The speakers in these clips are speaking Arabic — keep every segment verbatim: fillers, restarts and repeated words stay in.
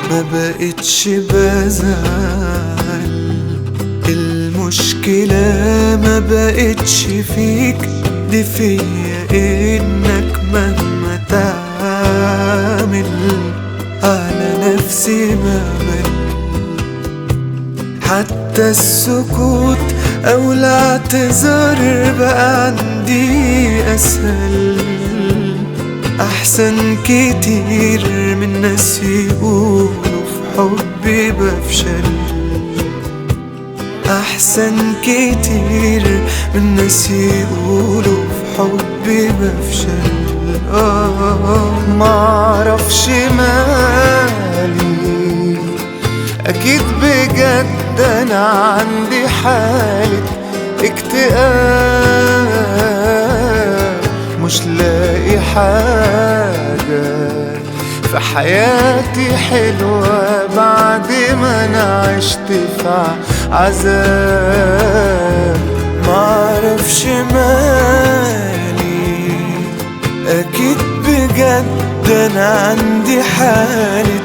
ما بقتش بزعل. المشكلة ما بقتش فيك، دي فيا انك مهما تعمل على نفسي ما بل. حتى السكوت او الاعتذار بقى عندي اسهل، احسن كتير من ناس يقولوا في حبي بفشل. احسن كتير من ناس يقولوا في حبي بفشل. آه معرفش مالي، اكيد بجد انا عندي حالة اكتئاب، مش لاقي حاجة في حياتي حلوة بعد ما انا عشت في عذاب. معرفش مالي، اكيد بجد انا عندي حالة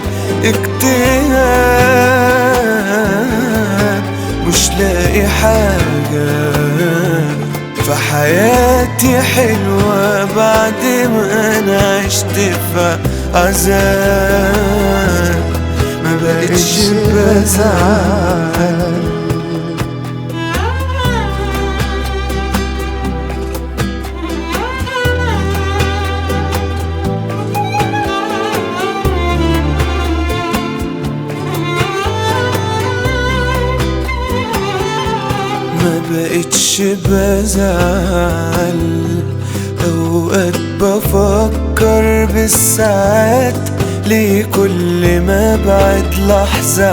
اكتئاب، مش لاقي حاجة في حياتي حلوة بعد ما انا عشت في عذاب. ما بقتش بزعل. ما بقتش بزعل. اوقات بفكر بالساعات، ليه كل ما بعد لحظة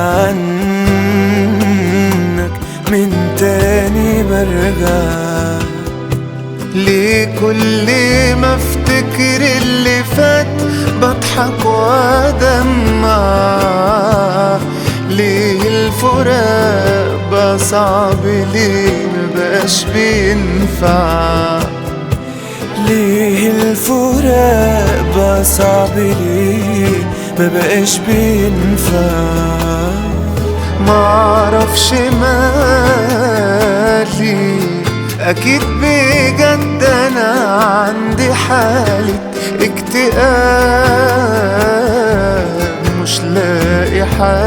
عنك من تاني برجع؟ ليه كل ما افتكر اللي فات بضحك وادمع؟ ليه الفراق بقى صعب؟ ليه مبقاش بينفع؟ ليه الفراق بقى صعب؟ ليه مبقاش بينفع؟ معرفش مالي، اكيد بجد انا عندي حالة اكتئاب، مش لاقي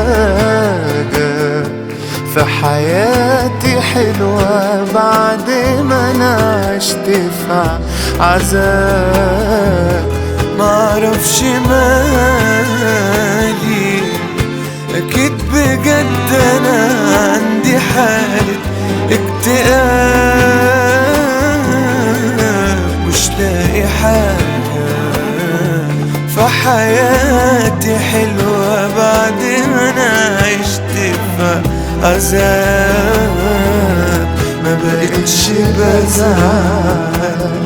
حاجة في حياتي حلوة بعد ما انا عشت في عذاب. معرفش مالي، اكيد بجد انا عندي حالة اكتئاب، مش لاقي حاجة في حياتي حلوة بعد ما انا عشت في عذاب. ما بقتش بزعل.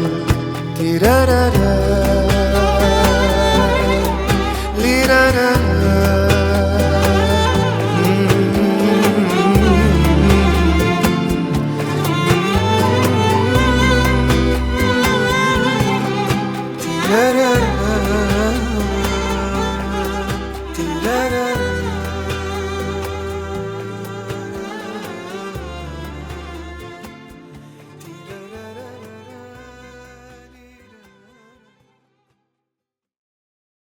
تيرارارا ليرارارا